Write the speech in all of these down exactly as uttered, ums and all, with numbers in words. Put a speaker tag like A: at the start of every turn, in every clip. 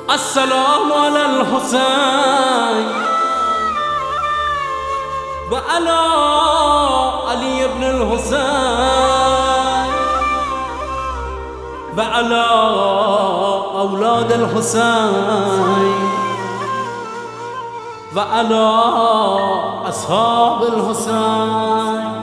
A: السلام علی الحسین و علی علی ابن الحسین و علی اولاد الحسین و علی اصحاب الحسین.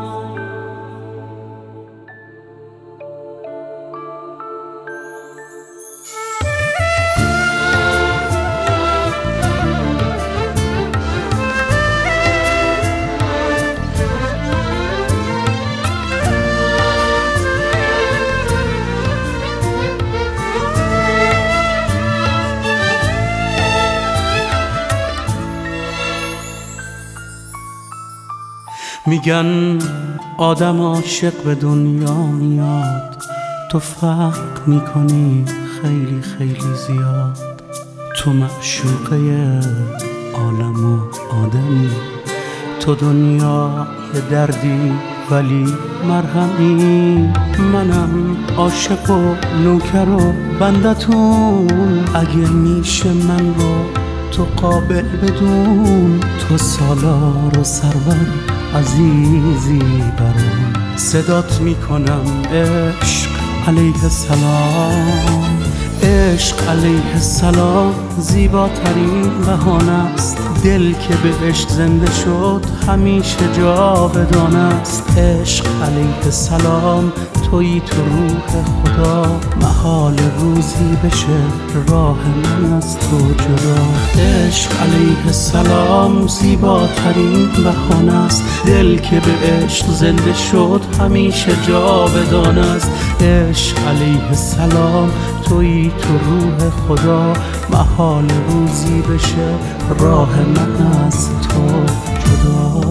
B: میگن آدم عاشق به دنیا میاد، تو فرق میکنی خیلی خیلی زیاد. تو معشوقه عالم و آدمی، تو دنیا یه دردی ولی مرهمی. منم عاشق و نوکر و بندتون، اگه میشه من رو تو قابل بدون. تو سالار و سرور عزیزی برام، صدات میکنم عشق علیه السلام. عشق علیه السلام زیباترین بهانه است. دل که به عشق زنده شد همیشه جاودانه است. عشق علیه السلام تویی تو روح خدا، محال روزی بشه راه من از تو جدا. عشق علیه السلام زیباترین بهانه است. دل که به عشق زنده شد همیشه جاودانه است. عشق علیه السلام تویی تو روح خدا، محال روزی بشه راه من از تو جدا.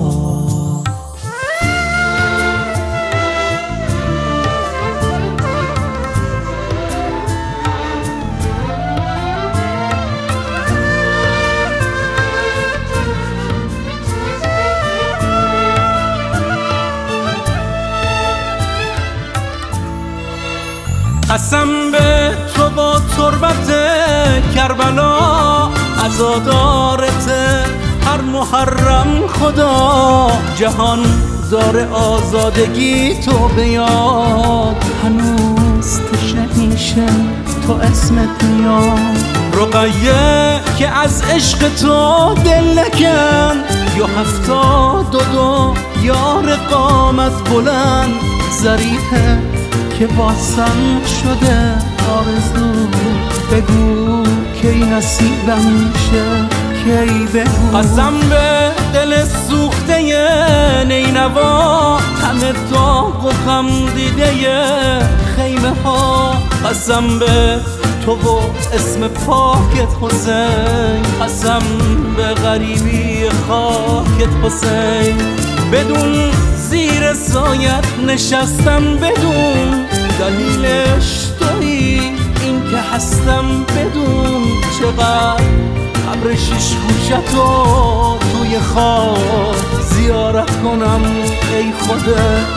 A: قسم به تو با تربت کربلا، عزادارت هر محرم خدا. جهان داره آزادگی تو بیاد، هنوز تشنه تو اسمت میاد. رقیه که از عشق تو دل نکن، یا هفتاد و دو یار قامت بلند. ظریفه که واسم شده آرزو، بگو کی نصیبم میشه کی بگو. قسم به دل سوخته نینوا، همه داغ و غم دیده خیمه ها. قسم به تو و اسم پاکت حسین، قسم به غریبی خاکت حسین. بدون زیر سایت نشستم، بدون دلیلش تویی این که هستم. بدون چقدر قبر شیش گوشتو توی خواب زیارت کنم ای خود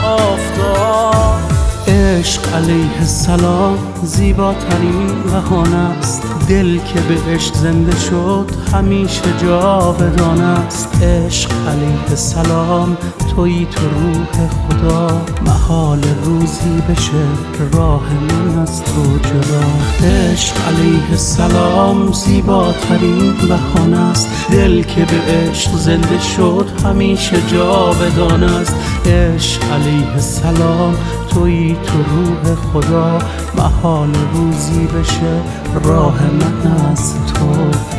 A: آفتاب.
B: عشق علیه السلام زیباترین بهانه است. دل که به عشق زنده شد همیشه جاودانه است. عشق علیه السلام تویی تو روح خدا، محال روزی بشه راه من از تو جدا. عشق علیه السلام زیباترین بهانه است. دل که به عشق زنده شد همیشه جاودانه است. عشق علیه السلام تویی تو روح خدا، محال روزی بشه راه من از تو